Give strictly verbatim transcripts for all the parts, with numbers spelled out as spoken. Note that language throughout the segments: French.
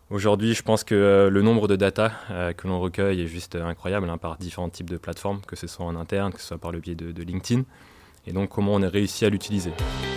Aujourd'hui, je pense que euh, le nombre de data euh, que l'on recueille est juste euh, incroyable hein, par différents types de plateformes, que ce soit en interne, que ce soit par le biais de, de LinkedIn. Et donc, comment on a réussi à l'utiliser.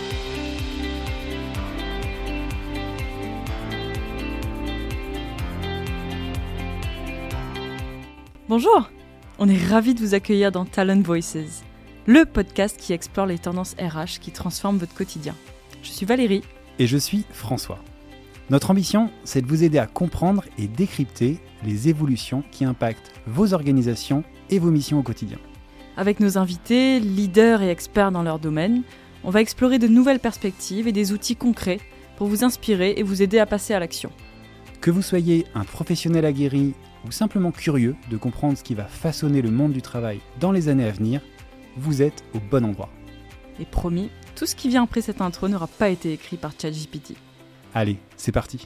Bonjour, on est ravis de vous accueillir dans Talent Voices, le podcast qui explore les tendances R H qui transforment votre quotidien. Je suis Valérie. Et je suis François. Notre ambition, c'est de vous aider à comprendre et décrypter les évolutions qui impactent vos organisations et vos missions au quotidien. Avec nos invités, leaders et experts dans leur domaine, on va explorer de nouvelles perspectives et des outils concrets pour vous inspirer et vous aider à passer à l'action. Que vous soyez un professionnel aguerri ou simplement curieux de comprendre ce qui va façonner le monde du travail dans les années à venir, vous êtes au bon endroit. Et promis, tout ce qui vient après cette intro n'aura pas été écrit par ChatGPT. Allez, c'est parti.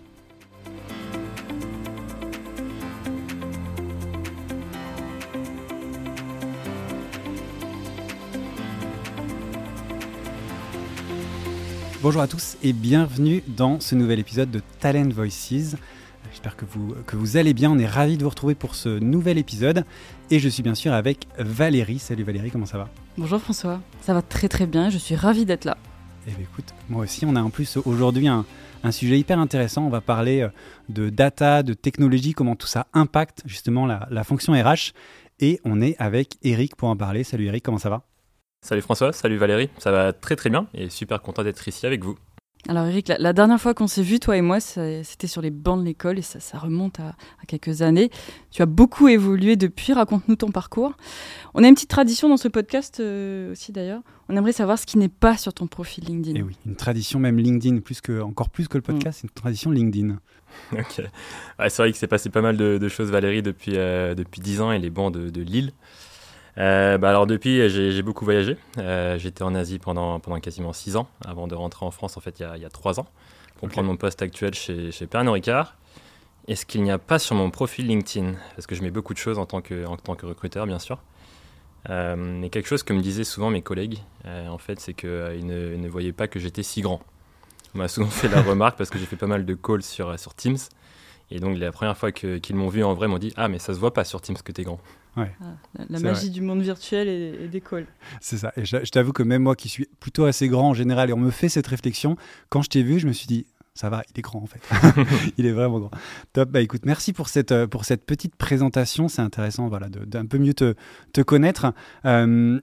Bonjour à tous et bienvenue dans ce nouvel épisode de Talent Voices. J'espère que vous, que vous allez bien, on est ravis de vous retrouver pour ce nouvel épisode. Et je suis bien sûr avec Valérie. Salut Valérie, comment ça va ? Bonjour François, ça va très très bien, je suis ravie d'être là. Eh bien écoute, moi aussi, on a en plus aujourd'hui un, un sujet hyper intéressant. On va parler de data, de technologie, comment tout ça impacte justement la, la fonction R H. Et on est avec Eric pour en parler. Salut Eric, comment ça va ? Salut François, salut Valérie, ça va très très bien et super content d'être ici avec vous. Alors Eric, la, la dernière fois qu'on s'est vu, toi et moi, ça, c'était sur les bancs de l'école et ça, ça remonte à, à quelques années. Tu as beaucoup évolué depuis, raconte-nous ton parcours. On a une petite tradition dans ce podcast euh, aussi d'ailleurs, on aimerait savoir ce qui n'est pas sur ton profil LinkedIn. Et oui, une tradition même LinkedIn, plus que, encore plus que le podcast, mmh. C'est une tradition LinkedIn. Ok, ouais, c'est vrai qu'il s'est passé pas mal de, de choses Valérie depuis, euh, depuis dix ans et les bancs de, de Lille. Euh, bah alors depuis, j'ai, j'ai beaucoup voyagé. Euh, j'étais en Asie pendant, pendant quasiment six ans, avant de rentrer en France en fait il y a, il y a trois ans, pour okay. prendre mon poste actuel chez, chez Pernod Ricard. Et ce qu'il n'y a pas sur mon profil LinkedIn, parce que je mets beaucoup de choses en tant que, en tant que recruteur bien sûr, euh, mais quelque chose que me disaient souvent mes collègues, euh, en fait, c'est qu'ils euh, ne, ne voyaient pas que j'étais si grand. On m'a souvent fait la remarque parce que j'ai fait pas mal de calls sur, sur Teams. Et donc la première fois que, qu'ils m'ont vu en vrai, ils m'ont dit « Ah mais ça se voit pas sur Teams que t'es grand ». Ouais. Ah, la la magie vrai. Du monde virtuel et, et des calls. C'est ça. Et je, je t'avoue que même moi qui suis plutôt assez grand en général, et on me fait cette réflexion, quand je t'ai vu, je me suis dit « Ça va, il est grand en fait. » Il est vraiment grand. Top. Bah écoute, merci pour cette, pour cette petite présentation. C'est intéressant voilà, de, d'un peu mieux te, te connaître. Euh,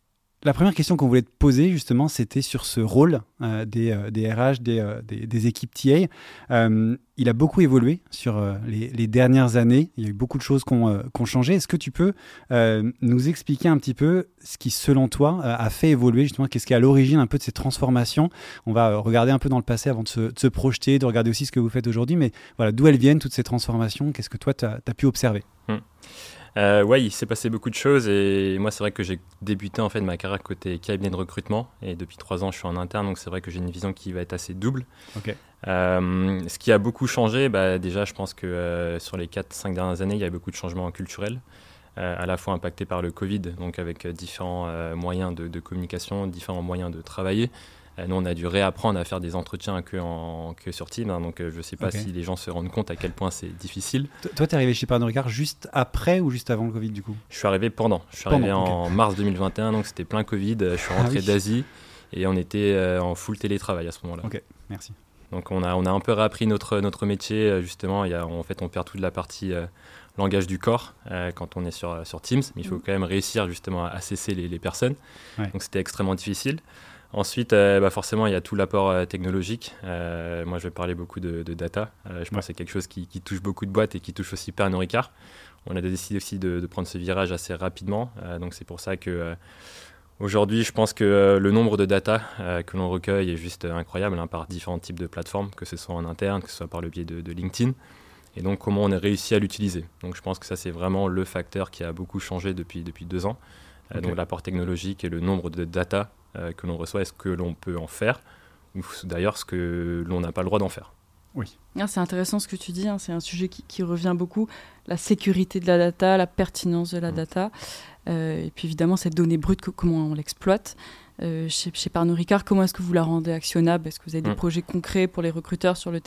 La première question qu'on voulait te poser, justement, c'était sur ce rôle euh, des, euh, des R H, des, euh, des, des équipes T A. Euh, il a beaucoup évolué sur euh, les, les dernières années. Il y a eu beaucoup de choses qui ont, euh, qui ont changé. Est-ce que tu peux euh, nous expliquer un petit peu ce qui, selon toi, euh, a fait évoluer, justement, qu'est-ce qui est à l'origine un peu de ces transformations ? On va euh, regarder un peu dans le passé avant de se, de se projeter, de regarder aussi ce que vous faites aujourd'hui. Mais voilà, d'où elles viennent, toutes ces transformations ? Qu'est-ce que toi, tu as pu observer ? hum. Euh, ouais, il s'est passé beaucoup de choses et moi c'est vrai que j'ai débuté en fait ma carrière côté cabinet de recrutement et depuis trois ans je suis en interne donc c'est vrai que j'ai une vision qui va être assez double. Okay. Euh, ce qui a beaucoup changé, bah, déjà je pense que euh, sur les quatre cinq dernières années il y a eu beaucoup de changements culturels, euh, à la fois impactés par le Covid, donc avec euh, différents euh, moyens de, de communication, différents moyens de travailler. Nous, on a dû réapprendre à faire des entretiens que, en, que sur Teams, hein, donc euh, je ne sais pas okay. si les gens se rendent compte à quel point c'est difficile. T- toi, tu es arrivé chez Pernod Ricard juste après ou juste avant le Covid, du coup ? Je suis arrivé pendant. Je suis pendant, arrivé okay. en mars deux mille vingt et un, donc c'était plein Covid. Je suis rentré ah, oui. d'Asie et on était euh, en full télétravail à ce moment-là. Ok, merci. Donc, on a, on a un peu réappris notre, notre métier. Justement, il y a, en fait, on perd toute la partie euh, langage du corps euh, quand on est sur, sur Teams, mais il faut quand même réussir justement à cesser les, les personnes. Ouais. Donc, c'était extrêmement difficile. Ensuite, euh, bah forcément, il y a tout l'apport euh, technologique. Euh, moi, je vais parler beaucoup de, de data. Euh, je pense ouais. que c'est quelque chose qui, qui touche beaucoup de boîtes et qui touche aussi Pernod Ricard. On a décidé aussi de, de prendre ce virage assez rapidement. Euh, donc, c'est pour ça que euh, aujourd'hui, je pense que euh, le nombre de data euh, que l'on recueille est juste euh, incroyable hein, par différents types de plateformes, que ce soit en interne, que ce soit par le biais de, de LinkedIn. Et donc, comment on a réussi à l'utiliser. Donc, je pense que ça, c'est vraiment le facteur qui a beaucoup changé depuis, depuis deux ans. Euh, okay. Donc, l'apport technologique et le nombre de data Euh, que l'on reçoit, est-ce que l'on peut en faire ou d'ailleurs ce que l'on n'a pas le droit d'en faire. Oui. Ah, c'est intéressant ce que tu dis, hein, c'est un sujet qui, qui revient beaucoup, la sécurité de la data, la pertinence de la mmh. data, euh, et puis évidemment cette donnée brute, que, comment on l'exploite. Euh, chez, chez Pernod Ricard, comment est-ce que vous la rendez actionnable ? Est-ce que vous avez des mmh. projets concrets pour les recruteurs sur le terrain ?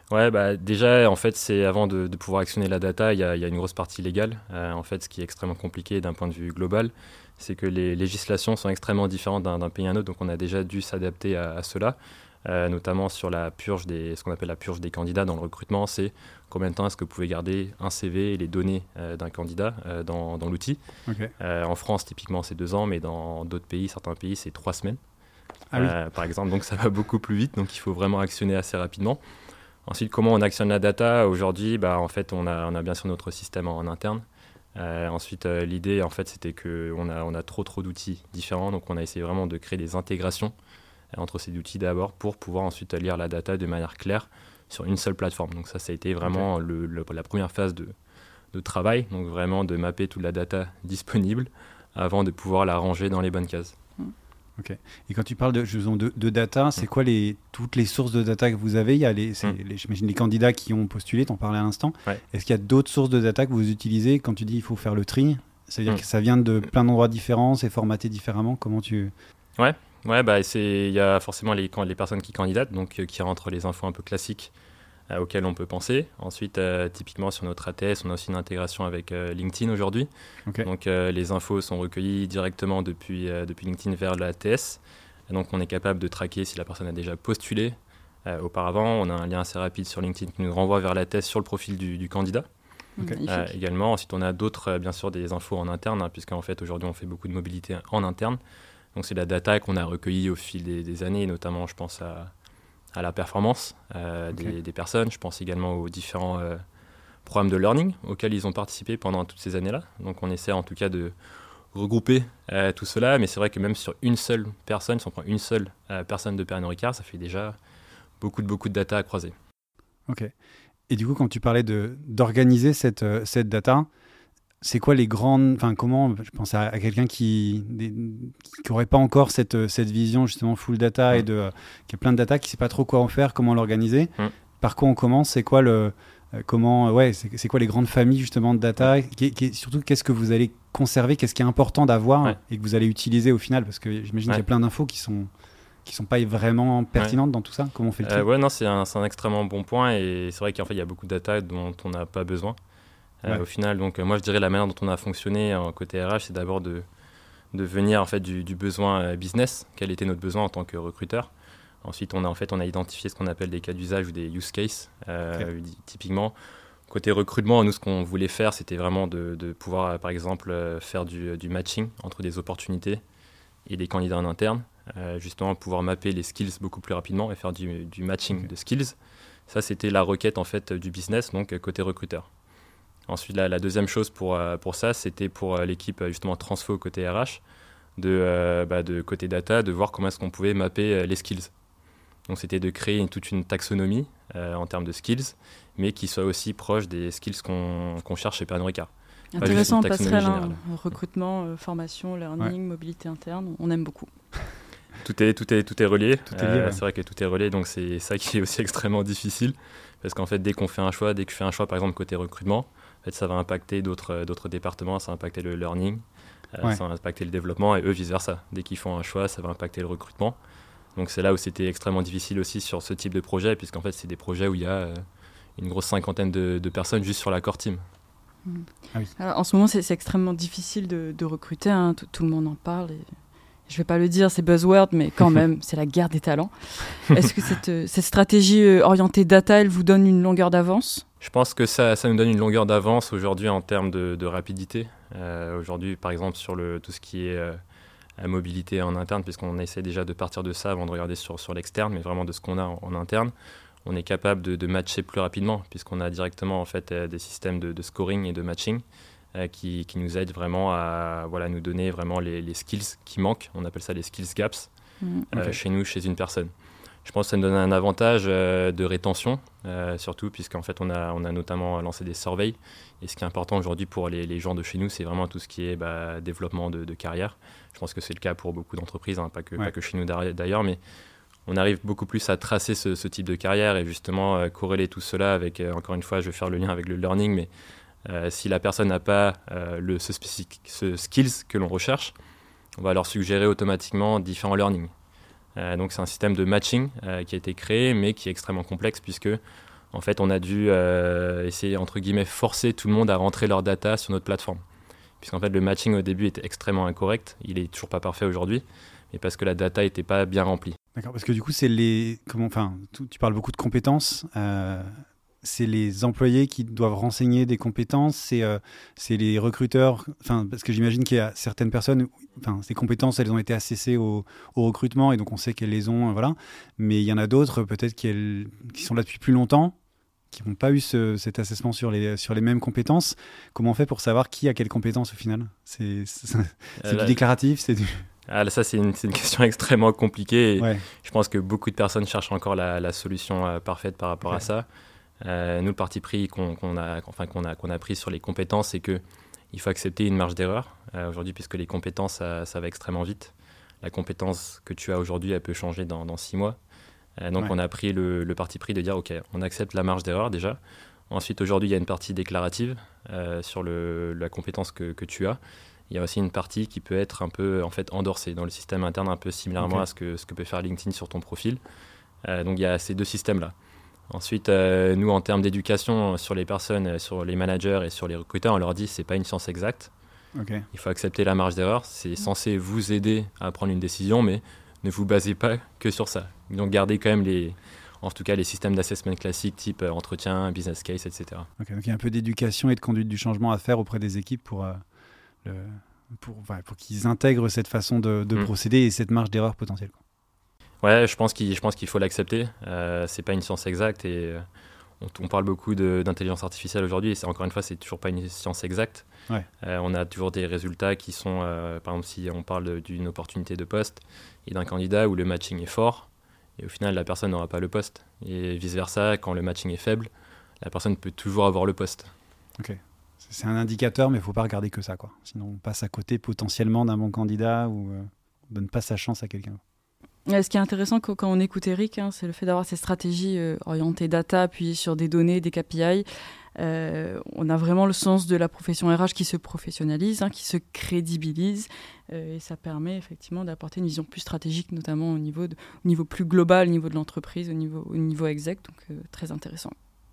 Ouais, bah, déjà, en fait, c'est avant de, de pouvoir actionner la data, il y a, il y a une grosse partie légale. Euh, en fait, ce qui est extrêmement compliqué d'un point de vue global, c'est que les législations sont extrêmement différentes d'un, d'un pays à un autre, donc on a déjà dû s'adapter à, à cela, euh, notamment sur la purge des, ce qu'on appelle la purge des candidats dans le recrutement, c'est combien de temps est-ce que vous pouvez garder un C V et les données euh, d'un candidat euh, dans, dans l'outil. Okay. Euh, en France, typiquement, c'est deux ans, mais dans d'autres pays, certains pays, c'est trois semaines, ah, oui. euh, par exemple, donc ça va beaucoup plus vite, donc il faut vraiment actionner assez rapidement. Ensuite, comment on actionne la data? Aujourd'hui, bah, en fait, on a, on a bien sûr notre système en, en interne. Euh, ensuite, euh, l'idée, en fait, c'était qu'on a, on a trop, trop d'outils différents. Donc, on a essayé vraiment de créer des intégrations euh, entre ces outils d'abord pour pouvoir ensuite lire la data de manière claire sur une seule plateforme. Donc, ça, ça a été vraiment okay. le, le, la première phase de, de travail. Donc, vraiment de mapper toute la data disponible avant de pouvoir la ranger dans les bonnes cases. Ok. Et quand tu parles de, de, de data, c'est quoi les, toutes les sources de data que vous avez? Il y a les, c'est, mm. les, j'imagine les candidats qui ont postulé, tu en parlais à l'instant. Ouais. Est-ce qu'il y a d'autres sources de data que vous utilisez quand tu dis qu'il faut faire le tri? C'est-à-dire mm. que ça vient de plein d'endroits différents, c'est formaté différemment. Comment tu... Ouais, ouais bah, il y a forcément les, les personnes qui candidatent, donc euh, qui rentrent les infos un peu classiques euh, auxquelles on peut penser. Ensuite, euh, typiquement sur notre A T S, on a aussi une intégration avec euh, LinkedIn aujourd'hui. Okay. Donc euh, les infos sont recueillies directement depuis, euh, depuis LinkedIn vers l'A T S. Et donc on est capable de traquer si la personne a déjà postulé euh, auparavant. On a un lien assez rapide sur LinkedIn qui nous renvoie vers l'A T S sur le profil du, du candidat. Okay. Euh, également, ensuite on a d'autres, euh, bien sûr, des infos en interne, hein, puisqu'en fait aujourd'hui on fait beaucoup de mobilité en interne. Donc c'est la data qu'on a recueillie au fil des, des années, notamment je pense à à la performance euh, okay. des, des personnes. Je pense également aux différents euh, programmes de learning auxquels ils ont participé pendant toutes ces années-là. Donc on essaie en tout cas de regrouper euh, tout cela, mais c'est vrai que même sur une seule personne, si on prend une seule euh, personne de Pernod Ricard, ça fait déjà beaucoup de, beaucoup de data à croiser. Ok. Et du coup, quand tu parlais de, d'organiser cette, euh, cette data, c'est quoi les grandes... Enfin, comment... Je pense à, à quelqu'un qui n'aurait pas encore cette, cette vision justement full data mmh. et de, euh, qui a plein de data, qui ne sait pas trop quoi en faire, comment l'organiser. Mmh. Par quoi on commence? C'est quoi le... Euh, comment... Ouais, c'est, c'est quoi les grandes familles justement de data? qui, qui, Surtout, qu'est-ce que vous allez conserver? Qu'est-ce qui est important d'avoir ouais. et que vous allez utiliser au final? Parce que j'imagine ouais. qu'il y a plein d'infos qui sont... qui ne sont pas vraiment pertinentes ouais. dans tout ça. Comment on fait le tri? euh, Ouais, non, c'est un, c'est un extrêmement bon point. Et c'est vrai qu'en fait, il y a beaucoup de data dont on n'a pas besoin. Euh, ouais. Au final, donc, euh, moi, je dirais la manière dont on a fonctionné euh, côté R H, c'est d'abord de, de venir en fait, du, du besoin euh, business. Quel était notre besoin en tant que recruteur? Ensuite, on a, en fait, on a identifié ce qu'on appelle des cas d'usage ou des use cases. Euh, okay. Typiquement, côté recrutement, nous, ce qu'on voulait faire, c'était vraiment de, de pouvoir, euh, par exemple, euh, faire du, du matching entre des opportunités et des candidats en interne. Euh, justement, pouvoir mapper les skills beaucoup plus rapidement et faire du, du matching okay. de skills. Ça, c'était la requête en fait, du business, donc côté recruteur. Ensuite, la, la deuxième chose pour, euh, pour ça, c'était pour euh, l'équipe justement transfo côté R H, de, euh, bah, de côté data, de voir comment est-ce qu'on pouvait mapper euh, les skills. Donc, c'était de créer une, toute une taxonomie euh, en termes de skills, mais qui soit aussi proche des skills qu'on, qu'on cherche chez Pernod Ricard. Intéressant, passerelle, hein, recrutement, euh, formation, learning, ouais. mobilité interne, on aime beaucoup. Tout est, tout est, tout est relié. Tout est lié, euh, ouais. C'est vrai que tout est relié, donc c'est ça qui est aussi extrêmement difficile. Parce qu'en fait, dès qu'on fait un choix, dès que je fais un choix, par exemple, côté recrutement, en fait, ça va impacter d'autres, d'autres départements, ça va impacter le learning, euh, ouais. ça va impacter le développement, et eux, vice-versa. Dès qu'ils font un choix, ça va impacter le recrutement. Donc c'est là où c'était extrêmement difficile aussi sur ce type de projet, puisqu'en fait, c'est des projets où il y a euh, une grosse cinquantaine de, de personnes juste sur la core team. Mmh. Ah oui. Alors, en ce moment, c'est, c'est extrêmement difficile de, de recruter, hein. tout, tout le monde en parle, et... Je ne vais pas le dire, c'est buzzword, mais quand même, c'est la guerre des talents. Est-ce que cette, cette stratégie orientée data, elle vous donne une longueur d'avance? Je pense que ça, ça nous donne une longueur d'avance aujourd'hui en termes de, de rapidité. Euh, aujourd'hui, par exemple, sur le, tout ce qui est euh, mobilité en interne, puisqu'on essaie déjà de partir de ça avant de regarder sur, sur l'externe, mais vraiment de ce qu'on a en, en interne, on est capable de, de matcher plus rapidement, puisqu'on a directement en fait, euh, des systèmes de, de scoring et de matching. Qui, qui nous aide vraiment à voilà, nous donner vraiment les, les skills qui manquent. On appelle ça les skills gaps mmh, okay. euh, chez nous, chez une personne. Je pense que ça nous donne un avantage euh, de rétention, euh, surtout puisqu'en fait, on a, on a notamment lancé des surveys. Et ce qui est important aujourd'hui pour les, les gens de chez nous, c'est vraiment tout ce qui est bah, développement de, de carrière. Je pense que c'est le cas pour beaucoup d'entreprises, hein, pas, que, ouais. pas que chez nous d'ailleurs, mais on arrive beaucoup plus à tracer ce, ce type de carrière et justement euh, corréler tout cela avec, euh, encore une fois, je vais faire le lien avec le learning, mais Euh, si la personne n'a pas euh, le, ce, spécifique, ce skills que l'on recherche, on va leur suggérer automatiquement différents learning. Euh, donc c'est un système de matching euh, qui a été créé, mais qui est extrêmement complexe puisque en fait, on a dû euh, essayer, entre guillemets, forcer tout le monde à rentrer leur data sur notre plateforme. Puisqu'en fait, le matching au début était extrêmement incorrect. Il est toujours pas parfait aujourd'hui, mais parce que la data n'était pas bien remplie. D'accord, parce que du coup, c'est les... Comment, enfin, tu, tu parles beaucoup de compétences. Euh, c'est les employés qui doivent renseigner des compétences. C'est, euh, c'est les recruteurs. Enfin, parce que j'imagine qu'il y a certaines personnes... Enfin, ces compétences, elles ont été assessées au, au recrutement et donc on sait qu'elles les ont. Voilà. Mais il y en a d'autres, peut-être, qui, qui sont là depuis plus longtemps, qui n'ont pas eu ce, cet assessment sur les, sur les mêmes compétences. Comment on fait pour savoir qui a quelles compétences au final ? C'est, c'est, c'est euh, du là, déclaratif, c'est du... Ah, là, ça, c'est une, c'est une question extrêmement compliquée. Et ouais. Je pense que beaucoup de personnes cherchent encore la, la solution euh, parfaite par rapport okay. à ça. Euh, nous, le parti pris qu'on, qu'on, a, enfin, qu'on, a, qu'on a pris sur les compétences, c'est qu'il faut accepter une marge d'erreur euh, aujourd'hui, puisque les compétences, ça, ça va extrêmement vite. La compétence que tu as aujourd'hui, elle peut changer dans, dans six mois. Euh, donc, ouais. on a pris le, le parti pris de dire, OK, on accepte la marge d'erreur déjà. Ensuite, aujourd'hui, il y a une partie déclarative euh, sur le, la compétence que, que tu as. Il y a aussi une partie qui peut être un peu en fait, endorsée dans le système interne, un peu similairement okay. à ce que, ce que peut faire LinkedIn sur ton profil. Euh, donc, il y a ces deux systèmes-là. Ensuite, euh, nous, en termes d'éducation sur les personnes, sur les managers et sur les recruteurs, on leur dit que ce n'est pas une science exacte. Okay. Il faut accepter la marge d'erreur. C'est censé vous aider à prendre une décision, mais ne vous basez pas que sur ça. Donc, gardez quand même les, en tout cas, les systèmes d'assessment classiques type euh, entretien, business case, et cetera. Okay, donc, il y a un peu d'éducation et de conduite du changement à faire auprès des équipes pour, euh, le, pour, ouais, pour qu'ils intègrent cette façon de, de mmh. procéder et cette marge d'erreur potentielle, quoi. Ouais, je pense qu'il, je pense qu'il faut l'accepter. Euh, c'est pas une science exacte et euh, on, on parle beaucoup de, d'intelligence artificielle aujourd'hui et c'est, encore une fois, c'est toujours pas une science exacte. Ouais. Euh, on a toujours des résultats qui sont, euh, par exemple, si on parle d'une opportunité de poste et d'un candidat où le matching est fort et au final la personne n'aura pas le poste et vice versa, quand le matching est faible, la personne peut toujours avoir le poste. Ok. C'est un indicateur, mais il faut pas regarder que ça, quoi. Sinon, on passe à côté potentiellement d'un bon candidat ou euh, on donne pas sa chance à quelqu'un. Ce qui est intéressant quand on écoute Eric, hein, c'est le fait d'avoir ces stratégies euh, orientées data, appuyées sur des données, des K P I. Euh, on a vraiment le sens de la profession R H qui se professionnalise, hein, qui se crédibilise. Euh, et ça permet effectivement d'apporter une vision plus stratégique, notamment au niveau, de, au niveau plus global, au niveau de l'entreprise, au niveau, au niveau exec. Donc euh, très intéressant.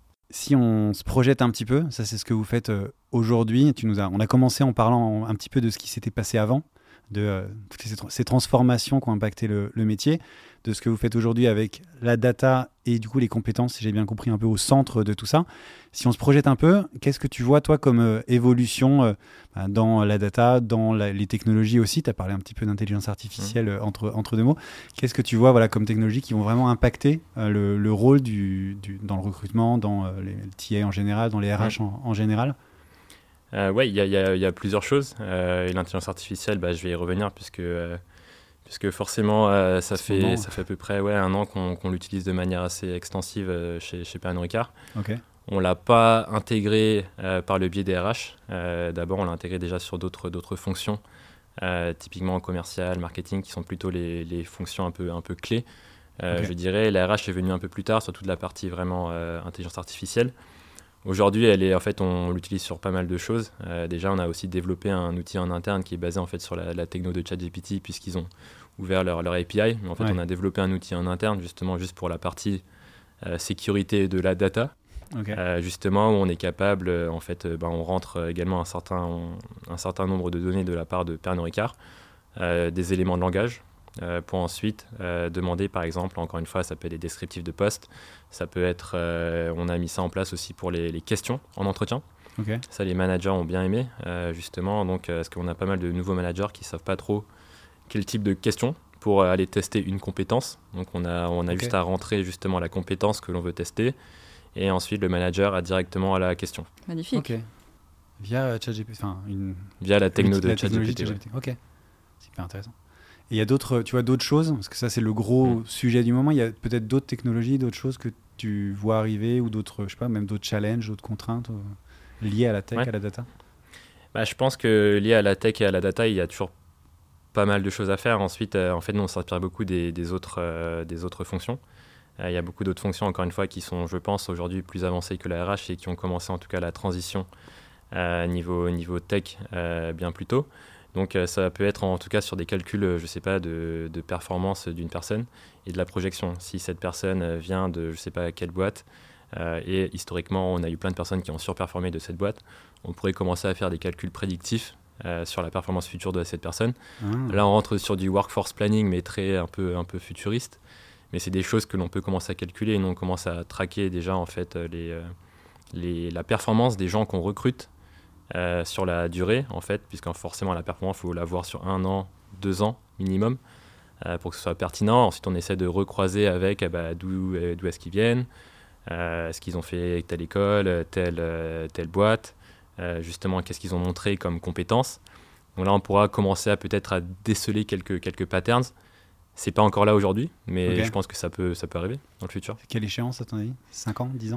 Si on se projette un petit peu, ça c'est ce que vous faites euh, aujourd'hui. Tu nous as, on a commencé en parlant un petit peu de ce qui s'était passé avant, de euh, toutes ces, ces transformations qui ont impacté le, le métier, de ce que vous faites aujourd'hui avec la data et du coup les compétences, si j'ai bien compris, un peu au centre de tout ça. Si on se projette un peu, qu'est-ce que tu vois toi comme euh, évolution euh, dans la data, dans la, les technologies aussi? Tu as parlé un petit peu d'intelligence artificielle euh, entre, entre deux mots. Qu'est-ce que tu vois voilà, comme technologies qui vont vraiment impacter euh, le, le rôle du, du, dans le recrutement, dans euh, les T A en général, dans les R H en, en général? Euh, oui, il y, y, y a plusieurs choses. Euh, et l'intelligence artificielle, bah, je vais y revenir puisque, euh, puisque forcément, euh, ça, fait, bon. ça fait à peu près ouais, un an qu'on, qu'on l'utilise de manière assez extensive euh, chez, chez Pernod Ricard. Okay. On ne l'a pas intégré euh, par le biais des R H. Euh, d'abord, on l'a intégré déjà sur d'autres, d'autres fonctions, euh, typiquement commercial, marketing, qui sont plutôt les, les fonctions un peu, un peu clés. Euh, okay. Je dirais, la R H est venue un peu plus tard sur toute la partie vraiment euh, intelligence artificielle. Aujourd'hui, elle est, en fait, on l'utilise sur pas mal de choses. Euh, déjà, on a aussi développé un outil en interne qui est basé en fait, sur la, la techno de ChatGPT puisqu'ils ont ouvert leur, leur A P I. Mais en fait, ouais. on a développé un outil en interne justement juste pour la partie euh, sécurité de la data. Okay. Euh, justement, où on est capable, euh, en fait, euh, ben, on rentre également un certain, on, un certain nombre de données de la part de Pernod Ricard, euh, des éléments de langage. Euh, pour ensuite euh, demander, par exemple, encore une fois, ça peut être des descriptifs de poste, ça peut être, euh, on a mis ça en place aussi pour les, les questions en entretien. Okay. Ça, les managers ont bien aimé, euh, justement, donc, euh, parce qu'on a pas mal de nouveaux managers qui ne savent pas trop quel type de questions pour euh, aller tester une compétence. Donc, on a, on a okay. juste à rentrer justement la compétence que l'on veut tester, et ensuite, le manager a directement à la question. Magnifique. Ok. Via ChatGPT, enfin, une... Via la techno de la ChatGPT. Ouais. Ok. Super intéressant. Et il y a d'autres, tu vois, d'autres choses, parce que ça c'est le gros mmh. sujet du moment. Il y a peut-être d'autres technologies, d'autres choses que tu vois arriver, ou d'autres, je sais pas, même d'autres challenges, d'autres contraintes euh, liées à la tech, ouais. à la data. Bah, je pense que lié à la tech et à la data, il y a toujours pas mal de choses à faire. Ensuite, euh, en fait, nous on s'inspire beaucoup des, des autres, euh, des autres fonctions. Euh, il y a beaucoup d'autres fonctions, encore une fois, qui sont, je pense, aujourd'hui plus avancées que la R H et qui ont commencé en tout cas la transition euh, niveau niveau tech euh, bien plus tôt. Donc euh, ça peut être en tout cas sur des calculs, je sais pas, de, de performance d'une personne et de la projection. Si cette personne vient de je sais pas quelle boîte, euh, et historiquement, on a eu plein de personnes qui ont surperformé de cette boîte. On pourrait commencer à faire des calculs prédictifs euh, sur la performance future de cette personne. Mmh. Là, on rentre sur du workforce planning, mais très un peu, un peu futuriste. Mais c'est des choses que l'on peut commencer à calculer et nous, on commence à traquer déjà en fait, les, euh, les, la performance des gens qu'on recrute euh, sur la durée, en fait, puisque forcément, la performance, il faut la voir sur un an, deux ans minimum, euh, pour que ce soit pertinent. Ensuite, on essaie de recroiser avec eh ben, d'où, euh, d'où est-ce qu'ils viennent, euh, est-ce qu'ils ont fait telle école, telle, euh, telle boîte, euh, justement, qu'est-ce qu'ils ont montré comme compétences. Donc là, on pourra commencer à peut-être à déceler quelques, quelques patterns. C'est pas encore là aujourd'hui, mais okay. je pense que ça peut, ça peut arriver dans le futur. C'est quelle échéance à ton avis ? cinq ans, dix ans ?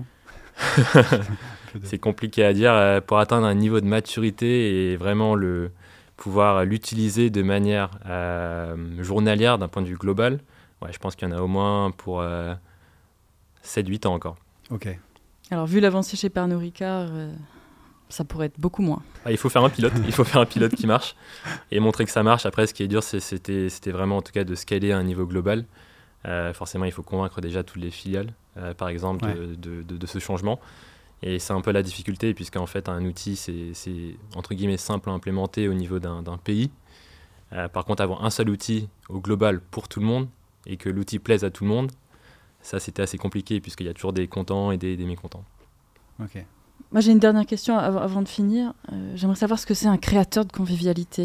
C'est compliqué à dire. Pour atteindre un niveau de maturité et vraiment le, pouvoir l'utiliser de manière euh, journalière d'un point de vue global, ouais, je pense qu'il y en a au moins pour euh, sept huit ans encore. Ok. Alors, vu l'avancée chez Pernod Ricard, euh, ça pourrait être beaucoup moins. Ah, il faut faire un pilote, il faut faire un pilote qui marche et montrer que ça marche. Après, ce qui est dur, c'est, c'était, c'était vraiment en tout cas de scaler à un niveau global. Euh, forcément, il faut convaincre déjà toutes les filiales, euh, par exemple, ouais. de, de, de, de ce changement. Et c'est un peu la difficulté, puisqu'en fait, un outil, c'est, c'est entre guillemets simple à implémenter au niveau d'un, d'un pays. Euh, par contre, avoir un seul outil au global pour tout le monde et que l'outil plaise à tout le monde, ça, c'était assez compliqué, puisqu'il y a toujours des contents et des, des mécontents. Ok. Moi, j'ai une dernière question avant, avant de finir. Euh, j'aimerais savoir ce que c'est un créateur de convivialité.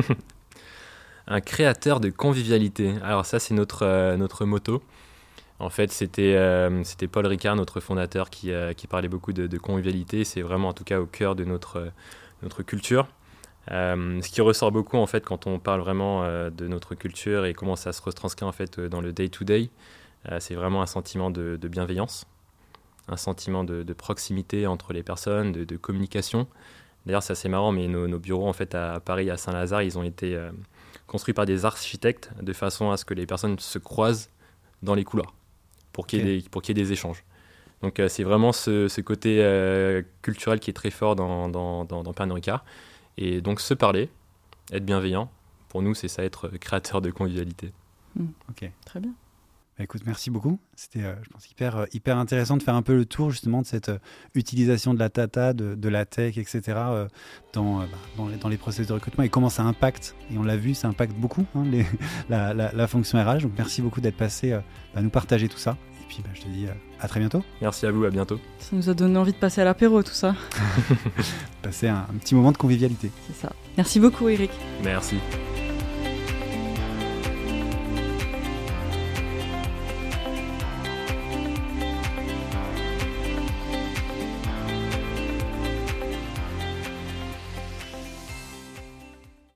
Un créateur de convivialité. Alors ça, c'est notre, euh, notre motto. En fait, c'était, euh, c'était Paul Ricard, notre fondateur, qui, euh, qui parlait beaucoup de, de convivialité. C'est vraiment, en tout cas, au cœur de notre, euh, notre culture. Euh, ce qui ressort beaucoup, en fait, quand on parle vraiment euh, de notre culture et comment ça se retranscrit, en fait, dans le day-to-day, euh, c'est vraiment un sentiment de, de bienveillance, un sentiment de, de proximité entre les personnes, de, de communication. D'ailleurs, c'est assez marrant, mais nos, nos bureaux, en fait, à Paris, à Saint-Lazare, ils ont été euh, construits par des architectes de façon à ce que les personnes se croisent dans les couloirs pour qu'il y ait, okay. des, pour qu'il y ait des échanges. Donc, euh, c'est vraiment ce, ce côté euh, culturel qui est très fort dans, dans, dans, dans Pernod Ricard. Et donc, se parler, être bienveillant, pour nous, c'est ça, être créateur de convivialité. Mmh. Ok, très bien. Bah écoute, merci beaucoup. C'était, euh, je pense, hyper, hyper intéressant de faire un peu le tour justement de cette euh, utilisation de la data, de, de la tech, et cetera euh, dans, euh, bah, dans, les, dans les processus de recrutement et comment ça impacte. Et on l'a vu, ça impacte beaucoup hein, les, la, la, la fonction R H. Donc merci beaucoup d'être passé euh, bah, nous partager tout ça. Et puis bah, je te dis euh, à très bientôt. Merci à vous, à bientôt. Ça nous a donné envie de passer à l'apéro, tout ça. Passer un, un petit moment de convivialité. C'est ça. Merci beaucoup, Eric. Merci.